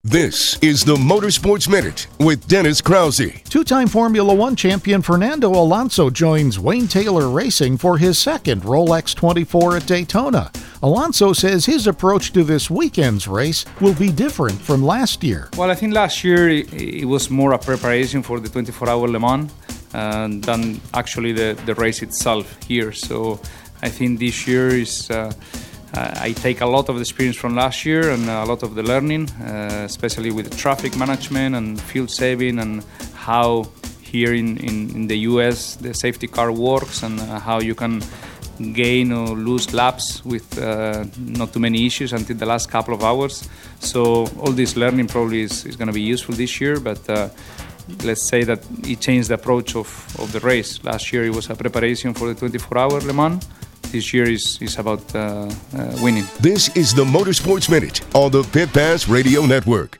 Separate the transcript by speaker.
Speaker 1: This is the Motorsports Minute with Dennis Krause.
Speaker 2: Two-time Formula One champion Fernando Alonso joins Wayne Taylor Racing for his second Rolex 24 at Daytona. Alonso says his approach to this weekend's race will be different from last year.
Speaker 3: Well, I think last year it was more a preparation for the 24-hour Le Mans than actually the race itself here. So I think this year is... I take a lot of the experience from last year and a lot of the learning, especially with the traffic management and fuel saving and how here in the US the safety car works and how you can gain or lose laps with not too many issues until the last couple of hours. So all this learning probably is going to be useful this year, but let's say that it changed the approach of the race. Last year it was a preparation for the 24-hour Le Mans. This year is about winning.
Speaker 1: This is the Motorsports Minute on the Pit Pass Radio Network.